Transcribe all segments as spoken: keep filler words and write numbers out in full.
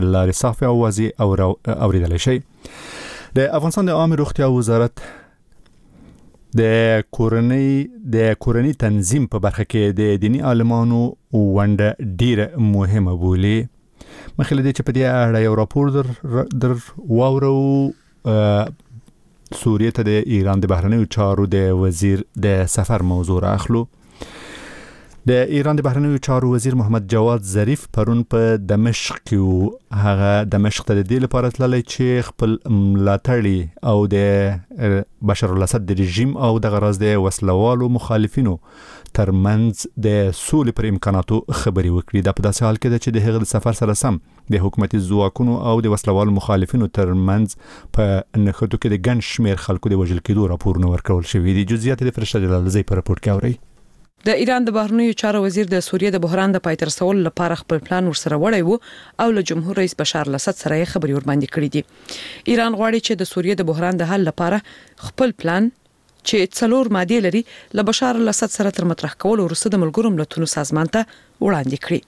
لارې صافي او واضح اوریدل شي. د افغانستان د عامه روغتیا وزارت د کورنۍ د کورنۍ تنظیم په برخه کې د دینی عالمانو ونډه ډیره مهمه بولي. مخکې د چې په دې اړه یو راپور در در واورو سوریه ته د ایران د بهرنیو چارو د وزیر د سفر موضوع اخلو. د ایران د بهرنیو چارو وزیر محمد جواد ظریف پرون په دمشق کې هغه دمشق ته د دې لپاره تللی چې خپل ملاتړي او د بشار الاسد د رژیم او د غرض د وسلوالو مخالفینو ترمنځ د سولې پر امکاناتو خبري وکړي. دا په داسې حال کې ده چې د هغه د سفر سره سم د حکومتي ځواکونو او د وسلوالو مخالفینو ترمنځ په نښتو کې د ګڼ شمېر خلکو د وژل کېدو راپورونه ورکول شوي دي. جزئیات د فرشته جلالزی په راپور کې اوري. د ایران د بهرنیو چارو وزیر د سوریه د بحران د پای ته رسولو لپاره خپل پلان ورسره وړی وو او له جمهور رئیس بشار الاسد سره یې خبري ورباندې کړې دي. ایران غواړي چې د سوریه د بحران د حل لپاره خپل پلان چې څلور ماده لري له بشار الاسد سره تر مطرح کولو وروسته د ملګرو ملتونو سازمان ته وړاندې کړي.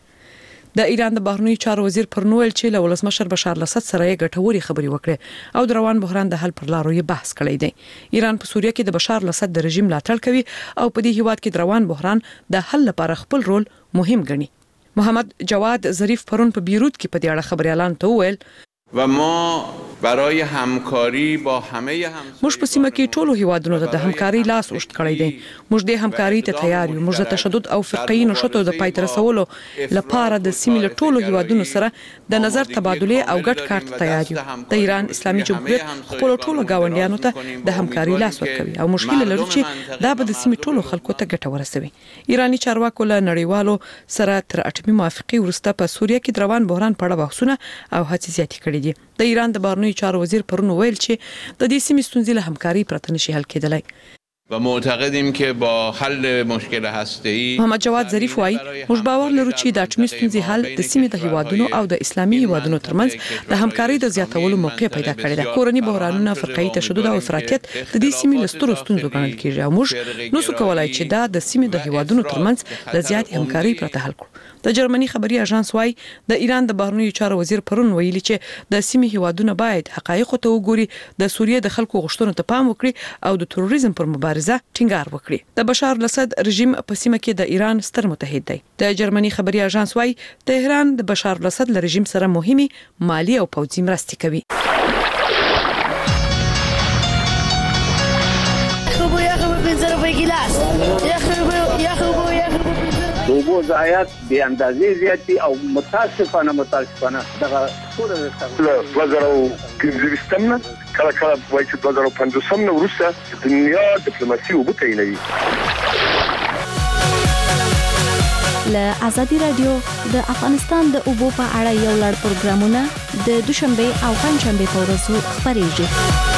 د ایران د بهرنیو چارو وزیر پرنویل چې له ولسمشر بشار الاسد سره یې ګټوري خبري وکړي او د روان بحران د حل پر لارو یې بحث کړی دی. ایران په سوریه کې د بشار الاسد د رژیم ملاتړ کوي او په دې هیواد کې د روان بحران د حل لپاره خپل رول مهم ګڼي. محمد جواد ظریف پرون په بیروت کې په دې اړه خبري اعلان ته وویل و ما برای همکاری با همه همسایگان موږ په سیمه کې ټولو هیوادونو ته د همکاري لاس اوږد کړی دی. موږ د همکاري ته تیار یو. موږ د تشدد او فرقه‌ای نشټو د پای ته رسولو لپاره د سیمې له ټولو هیوادونو سره د نظر تبادله او ګډ کار ته تیار یو. د ایران اسلامي جمهوریت خپل ټولو گاونډیانو ته د همکاري لاس ورکوي او مشکل لري چې دا به د سیمې ټولو خلکو ته ګټه ورسوي. ایرانی چارواکو له نړیوالو سره تر اټومي موافقه وروسته په سوریه کې د روان بحران په اړه بحثونه او هڅې زیاتې کړې دي. د ایران د بهرنیو چارو وزیر پرون ویل چې د دې سیمې ستونزې له همکاري پرته نشي حل کېدلی و معتقدیم که با حل مشکل هسته‌ای محمد جواد ظریف وايي موږ باور لرو چې د اټومي ستونزې حل د سیمې د هیوادونو او د اسلامي هیوادونو ترمنځ د همکاري د زیاتولو موقع پیدا کړی دی. کورني بحرانونه، فرقه‌ای تشدد او افراطیت د دې سیمې له سترو ستونزو ګڼل کېږي او موږ نو څه کولای چې دا د سیمې د هیوادونو ترمنځ د زیات همکاري پرته حل کړو. د جرمني خبري اژانس وايي د ایران د بهرنیو چارو وزیر پرون ویلي چې د سیمې هیوادونو باید حقایق ته وګوري، د سوریه د خلکو غوښتنو ته پام وکړي او د تروریزم پر مبارزه ټینګار وکړي. د بشار الاسد رژیم په سیمه کې د ایران ستر متحد دی. د جرمني خبري اژانس وايي تهران د بشار الاسد له رژیم سره مهمه مالی او پوځي مرستې کوي. اوبو ضایعات به اندازې زیات دي او متاسفانه متاسفانه دغه ټول د دوه زره پنځه نه کله کله وایي چې دوه زره پنځه نه وروسته دنیا ډیپلوماسي وبتاینوي. له ازادي رادیو د افغانستان د اوبو په اړه یو لړ پروګرامونه د دوشنبه او پنځشنبه په ورځو خبرېږي.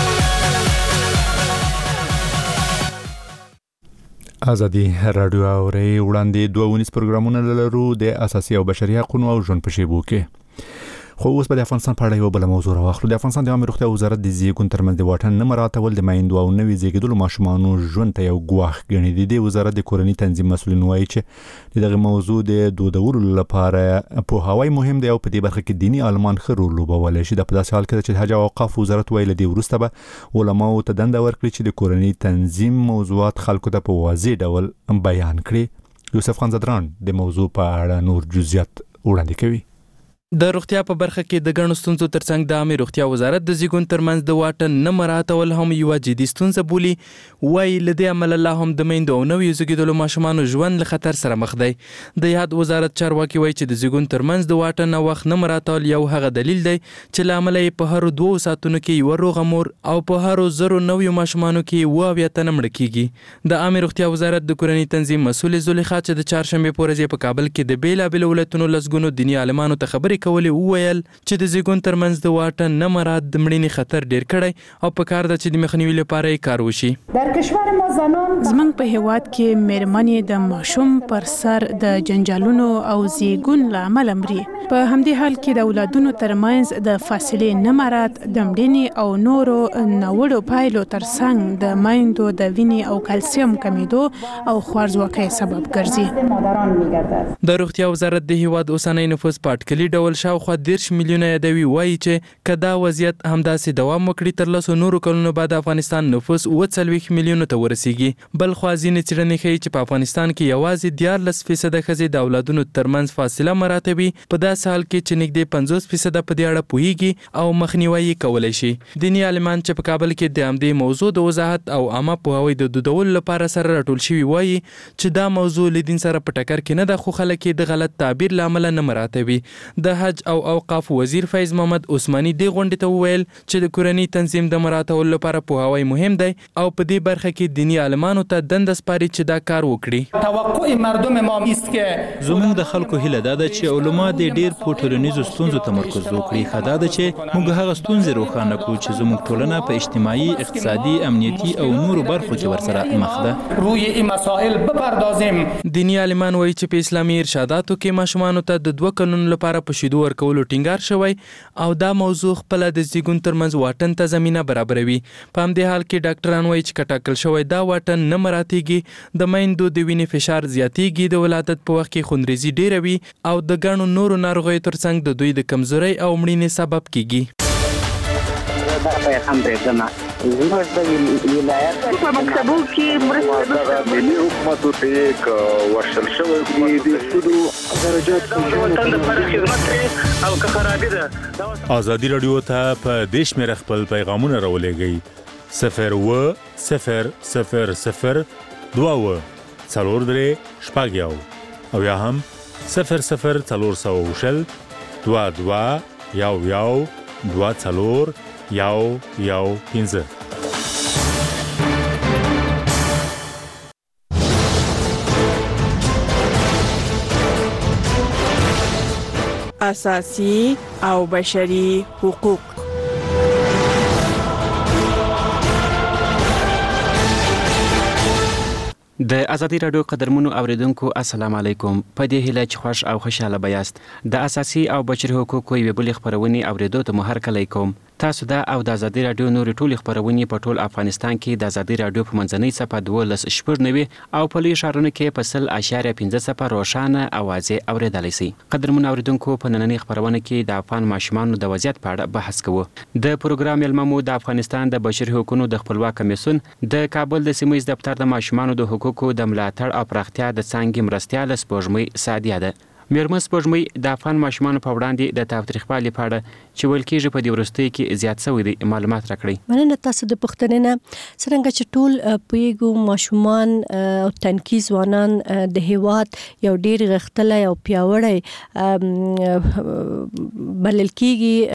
ازادي رادیو اوري وړاندې دوه ونیس پروګرامونه لرو د اساسي او بشري حقوقو او ژوند په شیبو کې. خو اوس په افغانستان په اړه یو بل موضوع راوخلو. د افغانستان د عامه روغتیا وزارت د زیږون ترمنځ د واټن نه مراعاتول د میندو او نوي زیږیدلو ماشومانو ژوند ته یو ګواښ ګڼي. د وزارت د کورنۍ تنظیم مسؤلین وایي چې دغه موضوع د دودولو لپاره په هواي مهم دی او په دې برخه کې دینی عالمان ښه رول لوبولی شي. د په داسې حال کې چې حج او اوقاف وزارت ویل دی وروسته به علماو ته دنده ورکړي چې د کورنۍ تنظیم موضوعات خلکو ته په واضح ډول بیان کړي. یوسف خان زدران د موضوع په اړه نور جزئیات وړاندې کوي. د روغتیا په برخه کې د ګڼو ستونزو ترڅنګ د عامه روغتیا وزارت د زیږون ترمنځ د واټن نه مراعاتول هم یوه جدي ستونزه بولي. وایي له دې امله لا هم د میندو او نویو زیږیدلو ماشومانو ژوند له خطر سره مخ دی. د یاد وزارت چارواکي وایي چې د زیږون ترمنځ د واټن او وخت نه مراعاتول یو هغه دلیل دی چې له امله یې په هرو دوو ساعتونو کې یوه روغه مور او په هرو زرو نویو ماشومانو کې اووه اویا تنه مړه کیږي. د عامه روغتیا وزارت د کورنۍ تنظیم مسؤل زلیخا چې د چهارشنبې په ورځ په کابل کې د بیلابیلو ولایتونو لسګونو دیني عالمانو ته خبرې کولې وویل چې د زیږون ترمنځ د واټن نه مراعات د مړینې خطر ډیر کړی او په کار ده چې د مخنیوي لپاره یې کار وشي. زمونږ په هیواد کې مېرمنې د ماشوم پر سر د جنجالونو او زیږون له امله مري. په همدې حال کې د اولادونو ترمنځ د فاصلې نه مراعات د مړینې او نورو ناوړو پایلو ترڅنګ د میندو د وینې او کلسیم کمیدو او خوارځواکۍ سبب ګرځي. د روغتیا وزارت د هیواد اوسنی نفوس په اټکلي ډول ډول شاوخوا دیرش میلیونه یادوي وایي چې که دا وضعیت همداسې دوام وکړي تر لسو نورو کلونو بعد افغانستان نفوس اووه څلوېښت میلیونو ته ورسیږي. بل خوا ځینې څېړنې ښیي چې په افغانستان کې یوازې دیارلس فیصده ښځې د اولادونو ترمنځ فاصله مراته وي، په داسې حال کې چې نږدې پنځوس فیصده په دې اړه پوهیږي او مخنیوی یې کولی شي. دیني عالمان چې په کابل کې د همدې موضوع د وضاحت او عامه پوهاوی د دودولو لپاره سره راټول شوي وایي چې دا موضوع له دین سره په ټکر کې نه ده، خو خلک یې د غلط تعبیر له امله نه مراته وي. د حج او اوقاف وزیر فیض محمد عثماني دې غونډې ته وویل چې د کورني تنظیم د مراعاتولو لپاره پوهاوی مهم دی او په دې برخه کې دیني عالمانو ته دنده سپاري چې دا کار وکړي. توقع مردم ما است که زموږ د خلکو هیله دا ده چې علما دې ډېر په ټولنیزو ستونزو تمرکز وکړي. ښه دا ده چې موږ هغه ستونزې روښانه کړو چې زموږ ټولنه په اجتماعي، اقتصادي، امنیتي او نورو برخو کې ورسره مخ ده. روی این مسائل بپردازیم. دیني عالمان وایي چې په اسلامي ارشاداتو کې ماشومانو ته د دوه کلونو لپاره په شیدو ورکولو ټینګار شوی او دا موضوع خپله د زیږون ترمنځ واټن ته زمینه برابروي. په همدې حال کې ډاکټران وایي چې که ټاکل شوی دا واټن نه مراتېږي د میندو د وینې فشار زیاتېږي، د ولادت په وخت کې خونریزي ډیره وي او د ګڼو نورو ناروغیو ترڅنګ د دوی د کمزورۍ او مړینې سبب کیږي. زموږ د ولایت په مکتبو کې مرسته د ملي حکومت ته یک ورشل شوی دی د سودو درجات په خدمت او که خرابې ده. ازادي رادیو ته په دیش مې خپل پیغامونه راولېږئ صفر و صفر صفر صفر دوه و څلور درې شپږ یو او یا هم صفر صفر څلور سوه شل دوه دوه یو یو دوه څلور یو یو پنځه. اساسي او بشري حقوق. د ازادي رادیو قدرمنو اوریدونکو السلام علیکم. په دې هیله چې خوش او خوشاله بیاست. د اساسي او بشري حقوقو یوې بلې خپرونې اوریدو ته مو هرکلی کوم. تاسو دا او د ازادي رادیو نورې ټولې خپرونې په ټول افغانستان کې د ازادي رادیو په منځنۍ څپه دولس شپږ نوي او په لویو ښارونو کې په سل اشاریه پنځه څپه روښانه اوازې اوریدلی سئ. قدرمنو اوریدونکو په نننۍ خپرونه کې د افغان ماشومانو د وضعیت په اړه بحث کوو. د پروګرام میلمه مو د افغانستان د بشري حقوقو د خپلواک کمیسیون د کابل د سیمه ییز دفتر د ماشومانو د حقوقو د ملاتړ او پراختیا د څانګې مرستیاله سپوږمۍ سعدیه ده. میرمن سپوږمۍ د افغان ماشومانو په وړاندې د تاوتریخوالي په اړه چې ویل کېږي په دې وروستیو کې زیات شوی دی معلومات راکړئ. مننه تاسو د پوښتنې نه. څرنګه چې ټول پوهیږو ماشومان او تنکي ځوانان د هیواد یو ډیر غښتلی او پیاوړی بلل کېږي